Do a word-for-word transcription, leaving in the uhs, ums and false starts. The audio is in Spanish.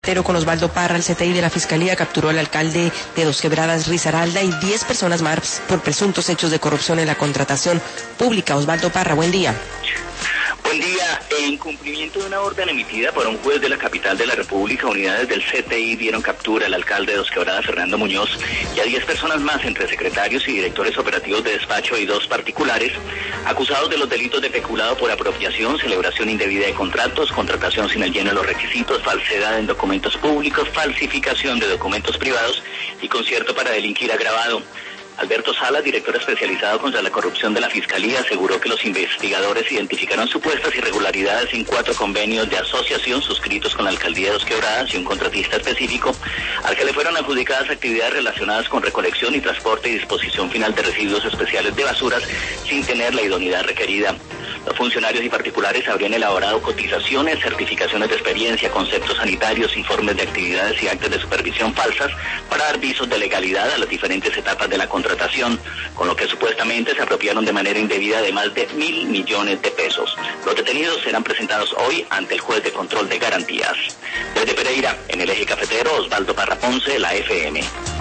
Pero con Osvaldo Parra, el C T I de la Fiscalía capturó al alcalde de Dos Quebradas, Risaralda, y diez personas más por presuntos hechos de corrupción en la contratación pública. Osvaldo Parra, buen día. Buen día. En cumplimiento de una orden emitida por un juez de la capital de la República, unidades del C T I dieron captura al alcalde de Dos Quebradas, Fernando Muñoz, y a diez personas más, entre secretarios y directores operativos de despacho y dos particulares, acusados de los delitos de peculado por apropiación, celebración indebida de contratos, contratación sin el lleno de los requisitos, falsedad en documentos públicos, falsificación de documentos privados y concierto para delinquir agravado. Alberto Salas, director especializado contra la corrupción de la Fiscalía, aseguró que los investigadores identificaron supuestas irregularidades en cuatro convenios de asociación suscritos con la alcaldía de Dos Quebradas y un contratista específico, al que le fueron adjudicadas actividades relacionadas con recolección y transporte y disposición final de residuos especiales de basuras sin tener la idoneidad requerida. Los funcionarios y particulares habrían elaborado cotizaciones, certificaciones de experiencia, conceptos sanitarios, informes de actividades y actas de supervisión falsas para dar visos de legalidad a las diferentes etapas de la contratación, con lo que supuestamente se apropiaron de manera indebida de más de mil millones de pesos. Los detenidos serán presentados hoy ante el juez de control de garantías. Desde Pereira, en el eje cafetero, Osvaldo Parra Ponce, la F M.